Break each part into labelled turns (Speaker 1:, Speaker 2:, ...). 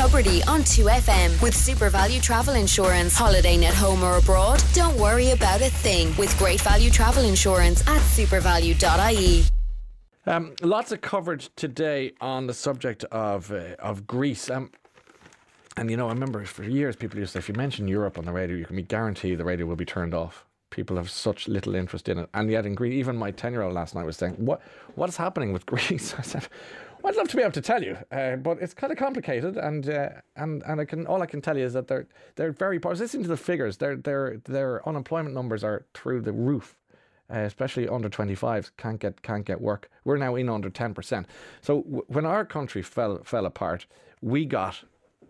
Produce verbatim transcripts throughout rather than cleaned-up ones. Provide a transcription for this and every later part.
Speaker 1: Tubridy on two F M with Super Value Travel Insurance. Holidaying at home or abroad? Don't worry about a thing with Great Value Travel Insurance at supervalue dot I E.
Speaker 2: Um, lots of coverage today on the subject of uh, of Greece. Um, and, you know, I remember for years people used to say, if you mention Europe on the radio, you can be guaranteed the radio will be turned off. People have such little interest in it. And yet in Greece, even my ten-year-old last night was saying, what what is happening with Greece? I said, well, I'd love to be able to tell you, uh, but it's kind of complicated. And uh, and and I can all I can tell you is that they're they're very poor. I was listening to the figures. Their their their unemployment numbers are through the roof. Uh, especially under twenty-fives can't get can't get work. We're now in under ten percent. So w- when our country fell fell apart, we got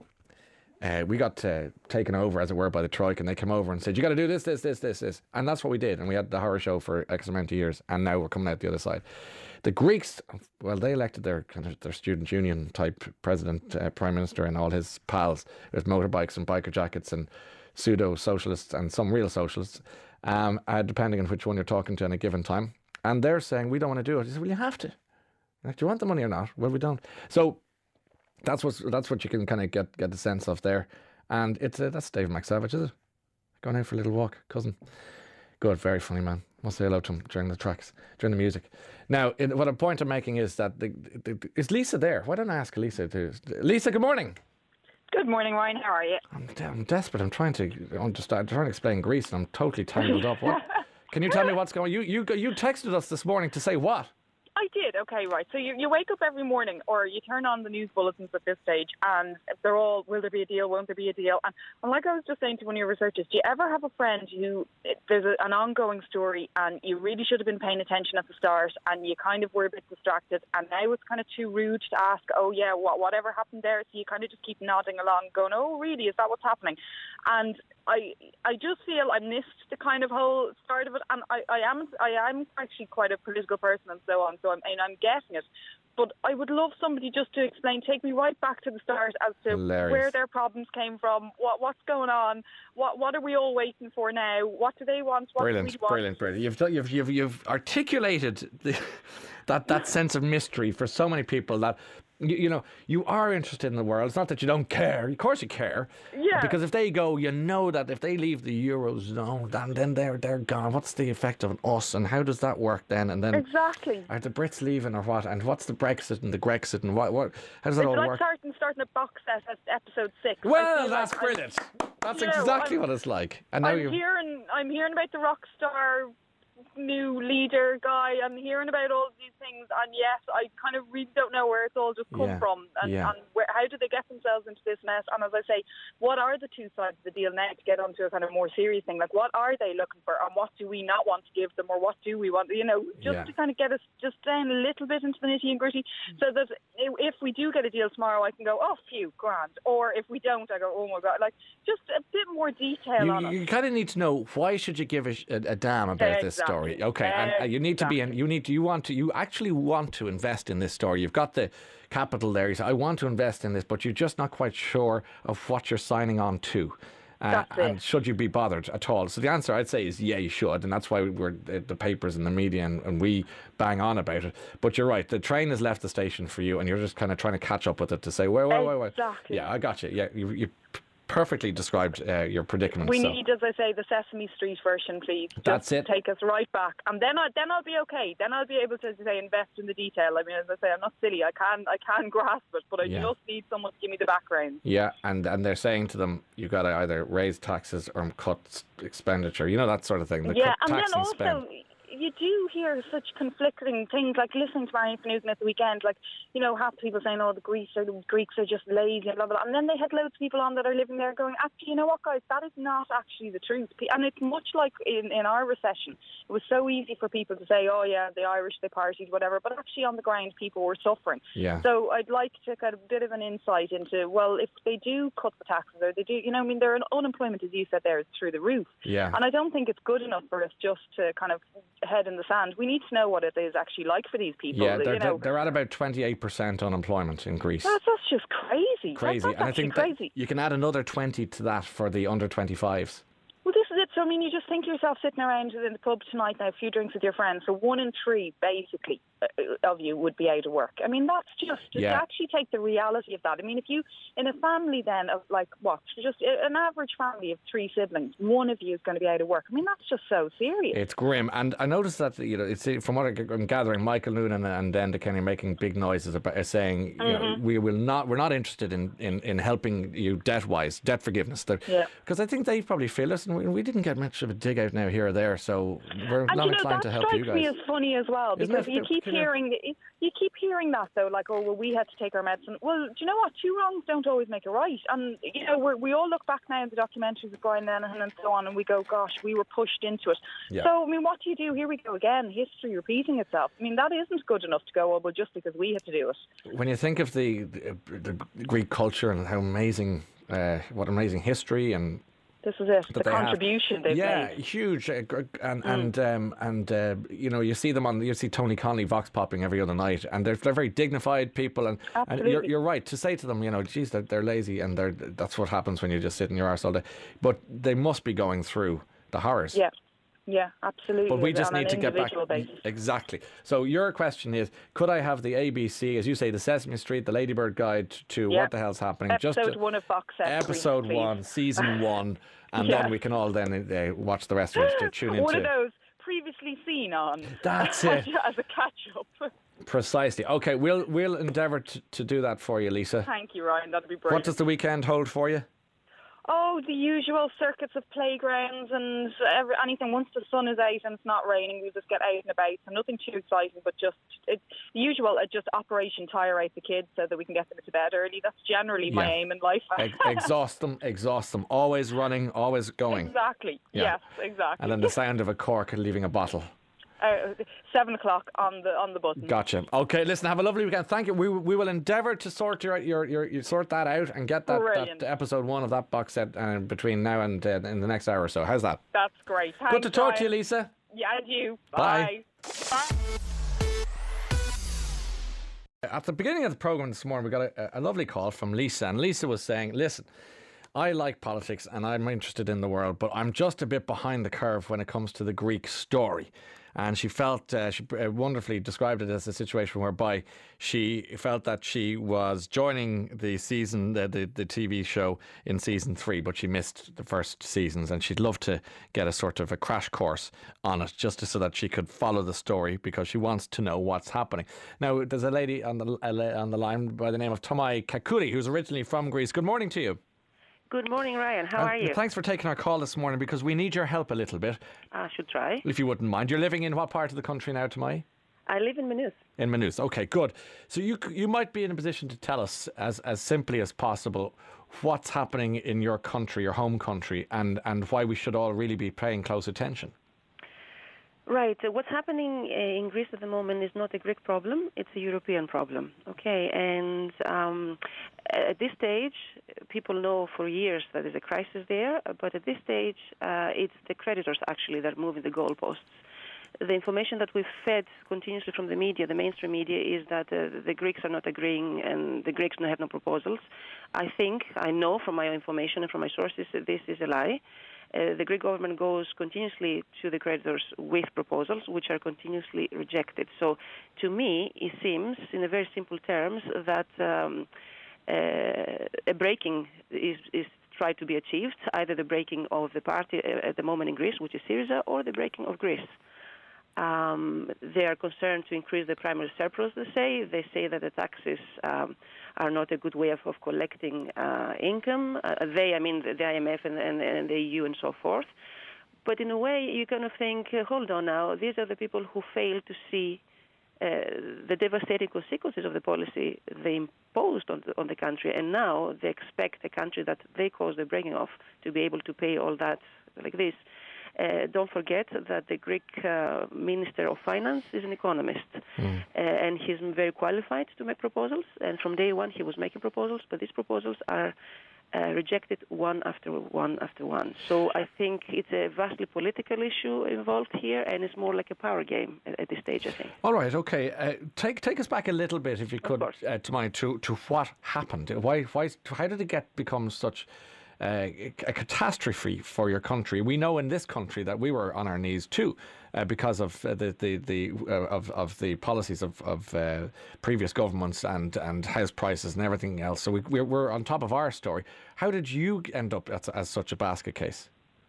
Speaker 2: uh, we got uh, taken over, as it were, by the Troika, and they came over and said, "You got to do this, this, this, this, this," and that's what we did. And we had the horror show for X amount of years, and now we're coming out the other side. The Greeks, well, they elected their kind of their student union type president, uh, prime minister, and all his pals with motorbikes and biker jackets and pseudo socialists and some real socialists. Um, uh, depending on which one you're talking to in a given time. And they're saying, we don't want to do it. He said, well, you have to. Like, do you want the money or not? Well, we don't. So that's what that's what you can kind of get get the sense of there. And it's uh, that's Dave McSavage, is it? Going out for a little walk, cousin. Good, very funny man. Must say hello to him during the tracks, during the music. Now, in, what a point I'm making is that, the, the, the, is Lisa there? Why don't I ask Lisa to... Lisa, good morning.
Speaker 3: Good morning, Ryan. How are you?
Speaker 2: I'm, I'm desperate. I'm trying to understand. I'm trying to explain Greece, and I'm totally tangled up. What? Can you tell me what's going on? You you you texted us this morning to say what?
Speaker 3: I did. Okay, right. So you, you wake up every morning, or you turn on the news bulletins at this stage, and they're all, will there be a deal, won't there be a deal? And, and like I was just saying to one of your researchers, do you ever have a friend who, there's a, an ongoing story, and you really should have been paying attention at the start, and you kind of were a bit distracted, and now it's kind of too rude to ask, oh yeah, what, whatever happened there? So you kind of just keep nodding along, going, oh really, is that what's happening? And I I just feel I missed the kind of whole start of it, and I, I am I am actually quite a political person and so on, so I'm and I'm getting it. But I would love somebody just to explain, take me right back to the start as to
Speaker 2: Hilarious.
Speaker 3: Where their problems came from, what what's going on, what what are we all waiting for now, what do they want, what
Speaker 2: brilliant,
Speaker 3: do we want?
Speaker 2: Brilliant, brilliant. You've done, you've you've you've articulated the, that that sense of mystery for so many people that. You, you know, you are interested in the world. It's not that you don't care. Of course you care.
Speaker 3: Yeah.
Speaker 2: Because if they go, you know that if they leave the Eurozone, then, then they're, they're gone. What's the effect on us? And how does that work then? And then
Speaker 3: Exactly.
Speaker 2: Are the Brits leaving or what? And what's the Brexit and the Grexit? And what, what, how does that
Speaker 3: It's
Speaker 2: all
Speaker 3: like
Speaker 2: work?
Speaker 3: starting, starting a box set at episode six. I
Speaker 2: Well,
Speaker 3: feel
Speaker 2: that's
Speaker 3: like
Speaker 2: brilliant.
Speaker 3: I'm,
Speaker 2: That's
Speaker 3: you know,
Speaker 2: exactly
Speaker 3: I'm,
Speaker 2: what it's like. And now
Speaker 3: I'm
Speaker 2: you're...
Speaker 3: hearing, I'm hearing about the rock star new leader guy. I'm hearing about all of these things, and yes, I kind of really don't know where it's all just come
Speaker 2: Yeah.
Speaker 3: from, and,
Speaker 2: Yeah.
Speaker 3: and where, how did they get themselves into this mess? And as I say, what are the two sides of the deal now to get onto a kind of more serious thing? Like, what are they looking for, and what do we not want to give them, or what do we want? You know, just
Speaker 2: Yeah.
Speaker 3: to kind of get us just down a little bit into the nitty and gritty, so that if we do get a deal tomorrow, I can go, oh, phew, grand. Or if we don't, I go, oh my God, like just a bit more detail
Speaker 2: You,
Speaker 3: on it.
Speaker 2: you kind of need to know, why should you give a, a, a damn about this
Speaker 3: Exactly.
Speaker 2: story? Okay, and uh, you need to be in, you need to, you want to, you actually want to invest in this story. You've got the capital there. You say, I want to invest in this, but you're just not quite sure of what you're signing on to. Uh,
Speaker 3: That's it.
Speaker 2: and should you be bothered at all? So the answer I'd say is yeah, you should, and that's why we're the, the papers and the media and, and we bang on about it. But you're right, the train has left the station for you, and you're just kind of trying to catch up with it to say, wait, wait, wait, wait.
Speaker 3: Exactly.
Speaker 2: Yeah, I got you. Yeah, you, you perfectly described uh, your predicament.
Speaker 3: We
Speaker 2: so.
Speaker 3: need, as I say, the Sesame Street version, please. Just
Speaker 2: That's it.
Speaker 3: Take us right back, and then I then I'll be okay. Then I'll be able to say invest in the detail. I mean, as I say, I'm not silly. I can I can grasp it, but I
Speaker 2: Yeah.
Speaker 3: just need someone to give me the background.
Speaker 2: Yeah, and, and they're saying to them, you've got to either raise taxes or cut s- expenditure. You know, that sort of thing. The
Speaker 3: yeah,
Speaker 2: cut
Speaker 3: and
Speaker 2: tax
Speaker 3: then
Speaker 2: and
Speaker 3: also.
Speaker 2: spend.
Speaker 3: You do hear such conflicting things, like listening to Marion Finucane at the weekend, like, you know, half the people saying, oh, the Greeks are, the Greeks are just lazy and blah, blah, blah. And then they had loads of people on that are living there going, actually, you know what, guys, that is not actually the truth. And it's much like in, in our recession. It was so easy for people to say, oh, yeah, the Irish, they partied, whatever. But actually on the ground, people were suffering.
Speaker 2: Yeah.
Speaker 3: So I'd like to get a bit of an insight into, well, if they do cut the taxes, or they do, you know, I mean, their unemployment, as you said there, is through the roof.
Speaker 2: Yeah.
Speaker 3: And I don't think it's good enough for us just to kind of head in the sand. We need to know what it is actually like for these people.
Speaker 2: Yeah, they're,
Speaker 3: you know.
Speaker 2: they're at about twenty-eight percent unemployment in Greece.
Speaker 3: That's, that's just crazy.
Speaker 2: Crazy.
Speaker 3: That's, that's
Speaker 2: and I think
Speaker 3: crazy.
Speaker 2: that you can add another twenty to that for the under twenty-fives.
Speaker 3: Well, this is it. So So, I mean, you just think to yourself sitting around in the pub tonight now, a few drinks with your friends. So one in three, basically, uh, of you would be out of work. I mean, that's just, just
Speaker 2: Yeah.
Speaker 3: to actually take the reality of that. I mean, if you, in a family then of like, what, just an average family of three siblings, one of you is going to be out of work. I mean, that's just so serious.
Speaker 2: It's grim. And I noticed that, you know, it's from what I'm gathering, Michael Noonan and Enda Kenny are making big noises about uh, saying, you
Speaker 3: Mm-hmm.
Speaker 2: know, we will not, we're not interested in, in, in helping you debt-wise, debt forgiveness. Because
Speaker 3: Yeah.
Speaker 2: I think they probably feel, listen, we, we didn't get much of a dig out now here or there, so we're
Speaker 3: And
Speaker 2: not
Speaker 3: you know,
Speaker 2: inclined
Speaker 3: that
Speaker 2: to help you
Speaker 3: strikes
Speaker 2: guys.
Speaker 3: me as funny as well,
Speaker 2: Isn't
Speaker 3: because
Speaker 2: it?
Speaker 3: you keep
Speaker 2: You know.
Speaker 3: hearing you keep hearing that though, like, oh well, we had to take our medicine. Well, do you know what? Two wrongs don't always make a right, and you know, we're, we all look back now in the documentaries of Brian Lenihan and so on, and we go, gosh, we were pushed into it.
Speaker 2: Yeah.
Speaker 3: So, I mean, what do you do? Here we go again, history repeating itself. I mean, that isn't good enough to go, oh well, just because we had to do it.
Speaker 2: When you think of the, the, the Greek culture and how amazing, uh, what amazing history and
Speaker 3: This is it.
Speaker 2: that
Speaker 3: The
Speaker 2: they have.
Speaker 3: contribution they've
Speaker 2: yeah,
Speaker 3: made.
Speaker 2: huge, uh, gr- and and um, and uh, you know, you see them on, you see Tony Connolly vox popping every other night, and they're they're very dignified people, and, and
Speaker 3: Absolutely.
Speaker 2: you're you're right to say to them, you know, geez, they're, they're lazy, and they're that's what happens when you just sit in your arse all day, but they must be going through the horrors.
Speaker 3: Yeah. Yeah, absolutely.
Speaker 2: But we just
Speaker 3: on
Speaker 2: need
Speaker 3: an
Speaker 2: to get back.
Speaker 3: individual basis.
Speaker 2: Exactly. So your question is, could I have the A B C, as you say, the Sesame Street, the Ladybird Guide to
Speaker 3: Yeah.
Speaker 2: what the hell's happening?
Speaker 3: Episode
Speaker 2: just
Speaker 3: one of Fox Set,
Speaker 2: Episode
Speaker 3: please.
Speaker 2: one, season one, and
Speaker 3: Yeah.
Speaker 2: then we can all then uh, watch the rest of it to tune
Speaker 3: One of
Speaker 2: into.
Speaker 3: those previously seen on.
Speaker 2: That's it.
Speaker 3: As a catch-up.
Speaker 2: Precisely. Okay, we'll we'll endeavour to, to do that for you, Lisa.
Speaker 3: Thank you, Ryan. That'd be
Speaker 2: What
Speaker 3: brilliant.
Speaker 2: does the weekend hold for you?
Speaker 3: Oh, the usual circuits of playgrounds and every, anything. Once the sun is out and it's not raining, we just get out and about. So nothing too exciting, but just it, the usual. Uh, just Operation tire out the kids so that we can get them to bed early. That's generally my
Speaker 2: Yeah.
Speaker 3: aim in life.
Speaker 2: Ex- exhaust them, exhaust them. Always running, always going.
Speaker 3: Exactly.
Speaker 2: Yeah.
Speaker 3: Yes, exactly.
Speaker 2: And then the sound of a cork leaving a bottle.
Speaker 3: uh, seven o'clock on the on the button.
Speaker 2: Gotcha. Okay, listen, have a lovely weekend. Thank you. We we will endeavour to sort your your, your your sort that out and get that,
Speaker 3: Brilliant.
Speaker 2: that episode one of that box set uh, between now and uh, in the next hour or so. How's that?
Speaker 3: That's great. Thanks,
Speaker 2: Good to talk to you,
Speaker 3: Ryan.
Speaker 2: Lisa.
Speaker 3: Yeah, and you.
Speaker 2: Bye.
Speaker 3: Bye.
Speaker 2: At the beginning of the programme this morning, we got a, a lovely call from Lisa, and Lisa was saying, listen, I like politics and I'm interested in the world, but I'm just a bit behind the curve when it comes to the Greek story. And she felt, uh, she uh, wonderfully described it as a situation whereby she felt that she was joining the season, the, the, the T V show in season three, but she missed the first seasons, and she'd love to get a sort of a crash course on it just so that she could follow the story because she wants to know what's happening. Now, there's a lady on the, on the line by the name of Tomai Kakuri, who's originally from Greece. Good morning to you.
Speaker 4: Good morning, Ryan. How
Speaker 2: Uh,
Speaker 4: are you?
Speaker 2: Thanks for taking our call this morning because we need your help a little bit,
Speaker 4: I should try.
Speaker 2: if you wouldn't mind. You're living in what part of the country now, Tomai?
Speaker 4: I live in Maynooth.
Speaker 2: In Maynooth. Okay, good. So you c- you might be in a position to tell us as, as simply as possible what's happening in your country, your home country, and, and why we should all really be paying close attention.
Speaker 4: Right. Uh, what's happening uh, in Greece at the moment is not a Greek problem. It's a European problem. Okay. And um, at this stage, people know for years that there's a crisis there. But at this stage, uh, it's the creditors actually that are moving the goalposts. The information that we've fed continuously from the media, the mainstream media, is that uh, the Greeks are not agreeing and the Greeks don't have no proposals. I think, I know from my information and from my sources that this is a lie. Uh, the Greek government goes continuously to the creditors with proposals, which are continuously rejected. So, to me, it seems, in a very simple terms, that um, uh, a breaking is, is tried to be achieved, either the breaking of the party at the moment in Greece, which is Syriza, or the breaking of Greece. Um, they are concerned to increase the primary surplus, they say. They say that the taxes um, are not a good way of, of collecting uh, income. Uh, they, I mean, the, the I M F and, and, and the E U and so forth. But in a way, you kind of think, uh, hold on now, these are the people who fail to see uh, the devastating consequences of the policy they imposed on the, on the country, and now they expect a country that they caused the breaking of to be able to pay all that like this. Uh, don't forget that the Greek uh, Minister of Finance is an economist, mm. uh, and he's very qualified to make proposals. And from day one, he was making proposals, but these proposals are uh, rejected one after one after one. So I think it's a vastly political issue involved here, and it's more like a power game at, at this stage, I think.
Speaker 2: All right, okay. Uh, take take us back a little bit, if you could, uh, to mind to to what happened. Why why how did it get become such a, a catastrophe for your country. We know in this country that we were on our knees too, uh, because of uh, the the, the uh, of of the policies of of uh, previous governments and and house prices and everything else. So we we're, we're on top of our story. How did you end up as, as such a basket case?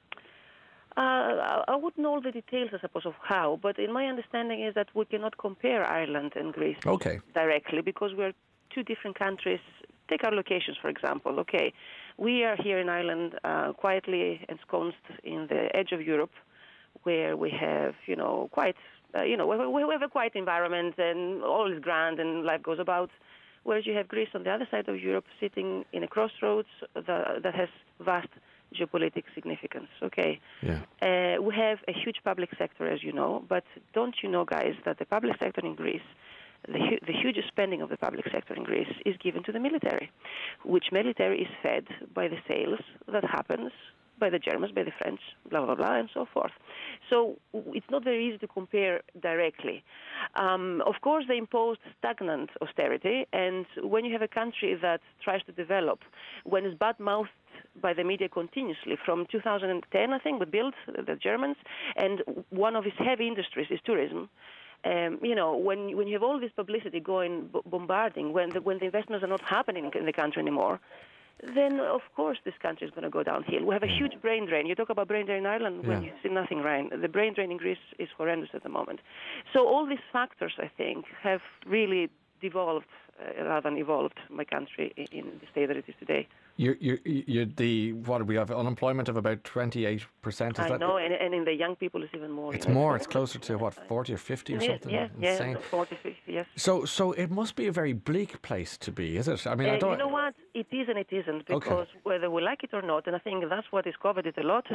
Speaker 4: Uh, I wouldn't know all the details, I suppose, of how, but in my understanding is that we cannot compare Ireland and Greece
Speaker 2: okay.
Speaker 4: directly because we're two different countries. Take our locations, for example. Okay, we are here in Ireland, uh, quietly ensconced in the edge of Europe, where we have, you know, quite, uh, you know, we, we have a quiet environment and all is grand and life goes about. Whereas you have Greece on the other side of Europe, sitting in a crossroads that, that has vast geopolitical significance. Okay,
Speaker 2: yeah.
Speaker 4: uh, we have a huge public sector, as you know, but don't you know, guys, that the public sector in Greece, the, hu- the huge spending of the public sector in Greece is given to the military, which military is fed by the sales that happens by the Germans, by the French, blah, blah, blah, and so forth. So it's not very easy to compare directly. Um, of course, they imposed stagnant austerity, and when you have a country that tries to develop, when it's bad-mouthed by the media continuously, from two thousand ten, I think, we built, the Germans, and one of its heavy industries is tourism. Um, you know, when when you have all this publicity going, b- bombarding, when the, when the investments are not happening in the country anymore, then, of course, this country is going to go downhill. We have a huge brain drain. You talk about brain drain in Ireland when
Speaker 2: yeah.
Speaker 4: you see nothing, Ryan. The brain drain in Greece is horrendous at the moment. So all these factors, I think, have really devolved, uh, rather than evolved, my country in, in the state that it is today.
Speaker 2: You, you, you, the what do we have? Unemployment of about twenty-eight percent.
Speaker 4: I know, and, and in the young people, it's even more.
Speaker 2: It's
Speaker 4: you know.
Speaker 2: more. It's closer to what, forty or fifty or
Speaker 4: yeah,
Speaker 2: something.
Speaker 4: Yeah,
Speaker 2: Insane.
Speaker 4: yeah, forty, fifty, yes.
Speaker 2: So, so it must be a very bleak place to be, is it? I mean,
Speaker 4: uh,
Speaker 2: I don't.
Speaker 4: You know what? It is and it isn't, because
Speaker 2: okay.
Speaker 4: whether we like it or not, and I think that's what is covered it a lot.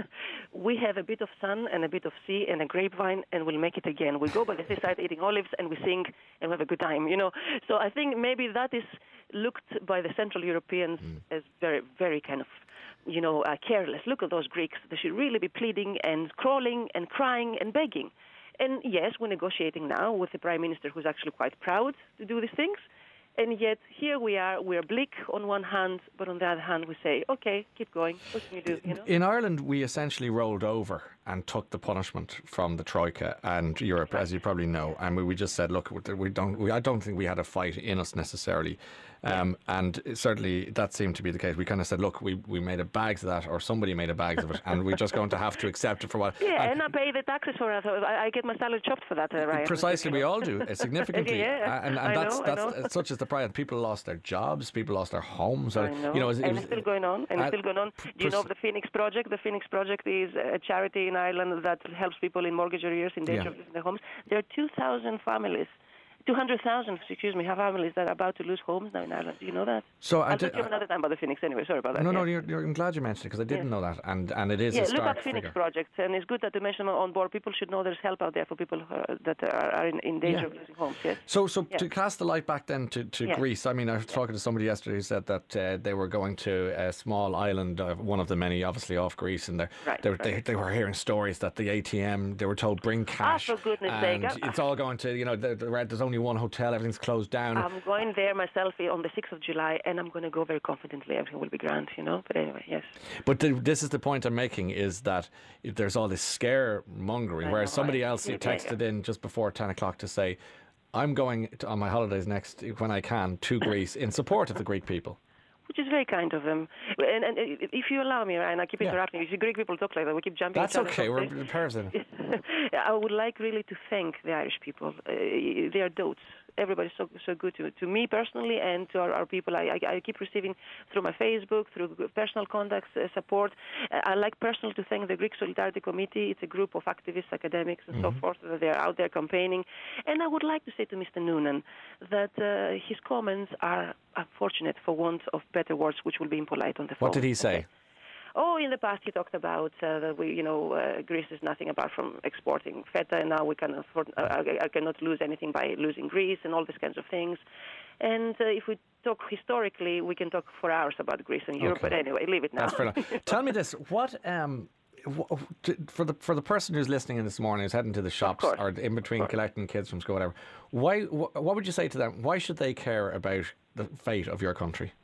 Speaker 4: We have a bit of sun and a bit of sea and a grapevine, and we'll make it again. We go by the seaside eating olives, and we sing and we have a good time. You know. So I think maybe that is looked by the Central Europeans mm. as very, very kind of, you know, uh, careless. Look at those Greeks. They should really be pleading and crawling and crying and begging. And yes, we're negotiating now with the Prime Minister, who's actually quite proud to do these things. And yet here we are, we're bleak on one hand, but on the other hand we say, okay, keep going, what can you do? You know?
Speaker 2: In Ireland, we essentially rolled over and took the punishment from the Troika and Europe, as you probably know. And we, we just said, look, we don't. We, I don't think we had a fight in us necessarily. Um, and certainly that seemed to be the case. We kind of said, look, we, we made a bags of that, or somebody made a bags of it, and we're just going to have to accept it for what.
Speaker 4: Yeah,
Speaker 2: and,
Speaker 4: and I pay the taxes for it. I, I get my salary chopped for that, uh, Ryan.
Speaker 2: Precisely, we all do, uh, significantly.
Speaker 4: yeah,
Speaker 2: uh, and and
Speaker 4: I
Speaker 2: that's,
Speaker 4: know,
Speaker 2: that's
Speaker 4: I know.
Speaker 2: such is the pride. People lost their jobs, people lost their homes.
Speaker 4: I know.
Speaker 2: You know, it was,
Speaker 4: and
Speaker 2: it was,
Speaker 4: it's still going on. And
Speaker 2: uh,
Speaker 4: it's still going on. Do you know of the Phoenix Project? The Phoenix Project is a charity in Ireland that helps people in mortgage arrears in danger
Speaker 2: Yeah.
Speaker 4: of losing their homes. There are two thousand families. two hundred thousand, excuse me, have families that are about to lose homes now in Ireland. Do you know that?
Speaker 2: So I
Speaker 4: I'll
Speaker 2: did,
Speaker 4: talk to you another time about the Phoenix anyway. Sorry about that.
Speaker 2: No,
Speaker 4: yeah.
Speaker 2: no, you're, you're, I'm glad you mentioned it, because I didn't
Speaker 4: Yeah.
Speaker 2: know that, and and it is
Speaker 4: Yeah,
Speaker 2: a
Speaker 4: look
Speaker 2: stark
Speaker 4: at Phoenix
Speaker 2: figure.
Speaker 4: Project, and it's good that you mention them on board. People should know there's help out there for people uh, that are, are in, in danger
Speaker 2: Yeah.
Speaker 4: of losing homes. Yes.
Speaker 2: So, so
Speaker 4: Yeah.
Speaker 2: to cast the light back then to, to
Speaker 4: Yeah.
Speaker 2: Greece, I mean, I was talking to somebody yesterday who said that uh, they were going to a small island, uh, one of the many, obviously off Greece, and
Speaker 4: Right,
Speaker 2: they, were,
Speaker 4: right.
Speaker 2: they they were hearing stories that the A T M, they were told bring cash,
Speaker 4: for goodness
Speaker 2: and
Speaker 4: sake.
Speaker 2: it's all going to, you know, the, the, there's only one hotel, everything's closed down.
Speaker 4: I'm going there myself on the sixth of July, and I'm going to go very confidently. Everything will be grand, you know. But anyway, yes.
Speaker 2: But the, this is the point I'm making, is that if there's all this scaremongering,
Speaker 4: I
Speaker 2: whereas
Speaker 4: know,
Speaker 2: somebody
Speaker 4: I-
Speaker 2: else
Speaker 4: yeah,
Speaker 2: texted
Speaker 4: yeah.
Speaker 2: in just before ten o'clock to say, I'm going to, on my holidays next, when I can, to Greece in support of the Greek people.
Speaker 4: Which is very kind of them. And, and if you allow me, Ryan, I keep
Speaker 2: Yeah.
Speaker 4: interrupting you. You see Greek people talk like that. We keep jumping.
Speaker 2: That's
Speaker 4: each other
Speaker 2: okay,
Speaker 4: from
Speaker 2: we're
Speaker 4: this.
Speaker 2: pairs in it.
Speaker 4: I would like really to thank the Irish people. Uh, they are dotes. Everybody's so so good to to me personally and to our, our people. I, I I keep receiving through my Facebook, through personal contacts, uh, support. Uh, I like personally to thank the Greek Solidarity Committee. It's a group of activists, academics, and
Speaker 2: Mm-hmm.
Speaker 4: so forth that they are out there campaigning. And I would like to say to Mister Noonan that uh, his comments are unfortunate, for want of better words, which will be impolite on the phone.
Speaker 2: What did he say?
Speaker 4: Okay? Oh, in the past he talked about uh, that we, you know, uh, Greece is nothing apart from exporting feta, and now we can afford, uh, I, I cannot lose anything by losing Greece, and all these kinds of things. And uh, if we talk historically, we can talk for hours about Greece and Europe.
Speaker 2: Okay.
Speaker 4: But anyway, leave it now.
Speaker 2: That's fair enough. Tell me this: what um, wh- t- for the for the person who's listening in this morning, who's heading to the shops
Speaker 4: course.
Speaker 2: or in between collecting kids from school, whatever? Why? Wh- what would you say to them? Why should they care about the fate of your country?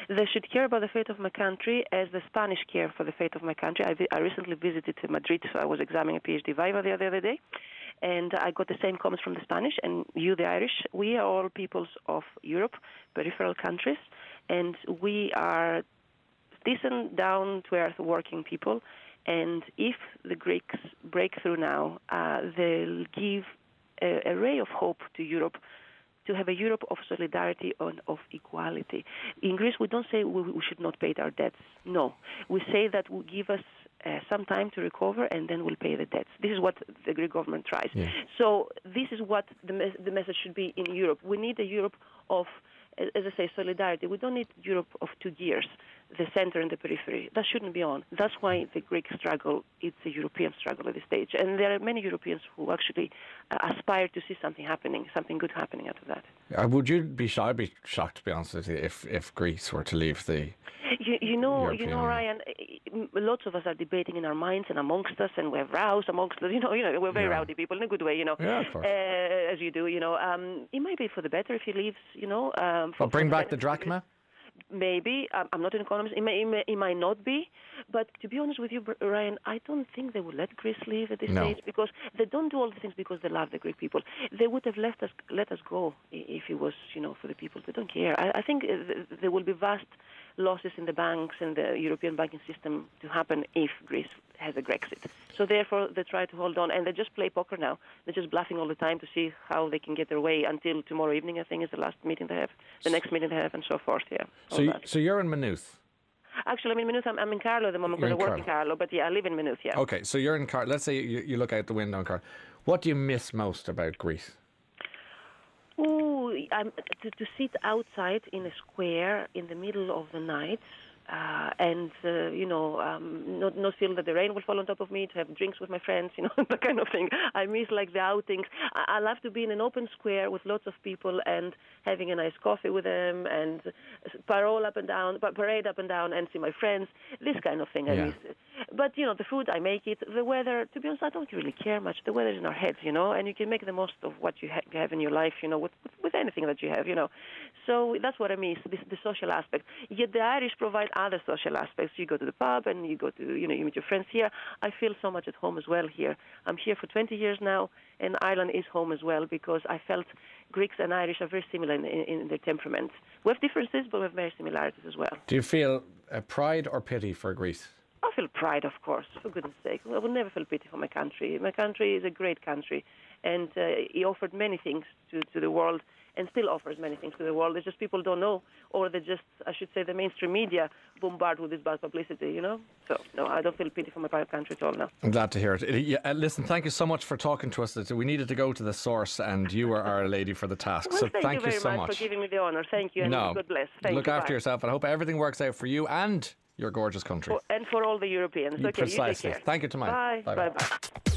Speaker 4: They should care about the fate of my country as the Spanish care for the fate of my country. I, vi- I recently visited Madrid, so I was examining a PhD viva the other day, and I got the same comments from the Spanish. And you, the Irish, we are all peoples of Europe, peripheral countries, and we are decent, down-to-earth working people. And if the Greeks break through now, uh, they'll give a, a ray of hope to Europe, to have a Europe of solidarity and of equality. In Greece, we don't say we, we should not pay our debts. No. We say that will give us uh, some time to recover, and then we'll pay the debts. This is what the Greek government tries. Yeah. So this is what the, mes- the message should be in Europe. We need a Europe of, as I say, solidarity. We don't need Europe of two gears, the center and the periphery. That shouldn't be on. That's why the Greek struggle, it's a European struggle at this stage. And there are many Europeans who actually uh, aspire to see something happening, something good happening out of that.
Speaker 2: Uh, would you be shocked? I'd be shocked, to be honest with you, if, if Greece were to leave the
Speaker 4: You, you know,
Speaker 2: European
Speaker 4: you know, Ryan. Lots of us are debating in our minds and amongst us, and we have rows amongst us. You know, you know, we're very
Speaker 2: Yeah.
Speaker 4: rowdy people in a good way. You know,
Speaker 2: Yeah, of course.
Speaker 4: uh, as you do. You know, um, it might be for the better if he leaves. You know, um, for,
Speaker 2: Well, bring
Speaker 4: for
Speaker 2: back the
Speaker 4: benefit of
Speaker 2: drachma?
Speaker 4: Maybe. I'm I'm not an economist. It, may, it, may, it might not be. But to be honest with you, Ryan, I don't think they would let Greece leave at this
Speaker 2: No.
Speaker 4: stage, because they don't do all the things because they love the Greek people. They would have left us, let us go if it was, you know, for the people. They don't care. I, I think uh, there will be vast losses in the banks and the European banking system to happen if Greece has a Grexit. So therefore, they try to hold on, and they just play poker now. They're just bluffing all the time to see how they can get their way until tomorrow evening, I think, is the last meeting they have, the next meeting they have, and so forth, yeah.
Speaker 2: So, you, so you're in Maynooth?
Speaker 4: Actually, I'm in Maynooth. I'm, I'm in Carlo at the moment
Speaker 2: You're
Speaker 4: because I
Speaker 2: in
Speaker 4: work in Carlo, but yeah, I live in Maynooth, yeah.
Speaker 2: Okay, so you're in Carlo. Let's say you, you look out the window in Carlo. What do you miss most about Greece?
Speaker 4: Ooh, I'm, to, to sit outside in a square in the middle of the night, uh, and uh, you know, um, not not feel that the rain will fall on top of me, to have drinks with my friends, you know, that kind of thing. I miss like the outings. I, I love to be in an open square with lots of people and having a nice coffee with them, and parole up and down, parade up and down, and see my friends. This kind of thing I
Speaker 2: Yeah.
Speaker 4: miss. But you know, the food, I make it. The weather, to be honest, I don't really care much. The weather's in our heads, you know, and you can make the most of what you, ha- you have in your life, you know, with, with with anything that you have, you know. So that's what I miss, this, the social aspect. Yet the Irish provide other social aspects. You go to the pub and you go to, you know, you meet your friends here. I feel so much at home as well here. I'm here for twenty years now, and Ireland is home as well, because I felt Greeks and Irish are very similar in, in, in their temperament. We have differences, but we have very similarities as well.
Speaker 2: Do you feel uh, pride or pity for Greece?
Speaker 4: I feel pride, of course, for goodness sake. I will never feel pity for my country. My country is a great country, and uh, it offered many things to, to the world, and still offers many things to the world. It's just people don't know, or they just, I should say, the mainstream media bombard with this bad publicity, you know? So, no, I don't feel pity for my country at all now.
Speaker 2: I'm glad to hear it. Uh, yeah, uh, listen, thank you so much for talking to us. We needed to go to the source, and you were our lady for the task.
Speaker 4: Well,
Speaker 2: so
Speaker 4: thank,
Speaker 2: thank
Speaker 4: you very
Speaker 2: so
Speaker 4: much,
Speaker 2: much
Speaker 4: for giving me the honour. Thank you, and
Speaker 2: no,
Speaker 4: God bless. Thank
Speaker 2: look
Speaker 4: you.
Speaker 2: after
Speaker 4: Bye.
Speaker 2: yourself, and I hope everything works out for you and your gorgeous country.
Speaker 4: For, and for all the Europeans. Okay,
Speaker 2: Precisely.
Speaker 4: you take care.
Speaker 2: Thank you, Tamai.
Speaker 4: Bye.
Speaker 2: Bye-bye.
Speaker 4: Bye-bye.